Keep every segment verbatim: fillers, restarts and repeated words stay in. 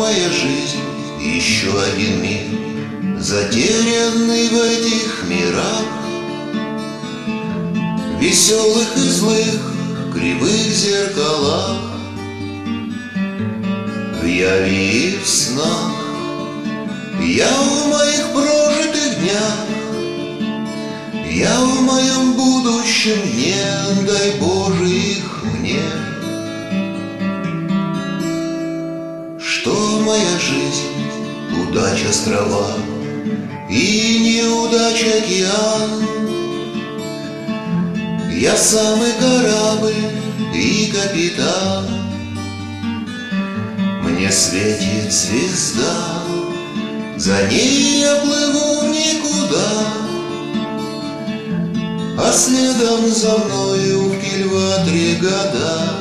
моя жизнь еще один мир, затерянный в этих мирах, веселых и злых, кривых зеркалах, в яве и в снах. Я в моих прожитых днях, я в моем будущем дне, дай Боже их мне. Что моя жизнь, удача острова и неудач океан. Я самый корабль и капитан, мне светит звезда, за ней я плыву в никуда, а следом за мною в кильватре года.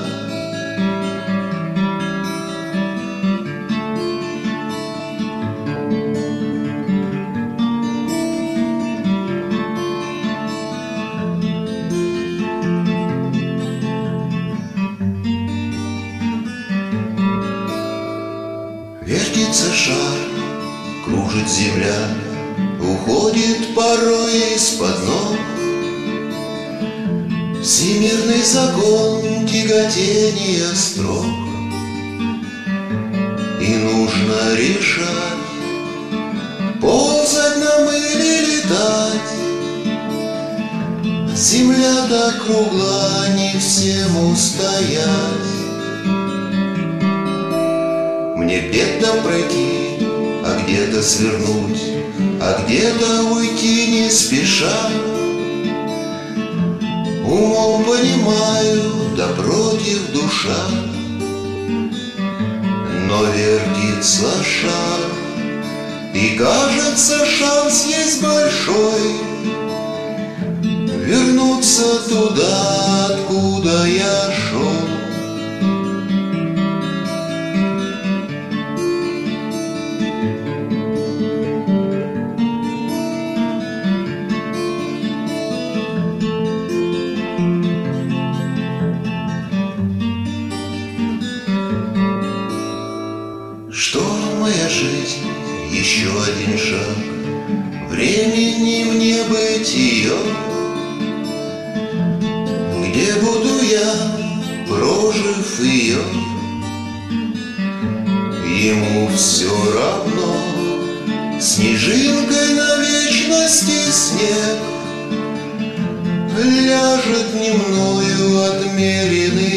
Вертится шар, кружит земля, уходит порой из-под ног. Всемирный закон тяготения строк, и нужно решать, ползать нам или летать. Земля так кругла, не всем устоять. Мне где-то пройти, а где-то свернуть, а где-то уйти не спеша. Умом понимаю, да против душа, но вертится шар, и кажется, шанс есть большой вернуться туда, откуда я шел. Что моя жизнь, еще один шаг, времени мне быть ее, где буду я, прожив ее. Ему все равно, снежинкой на вечности снег ляжет не мною отмеренный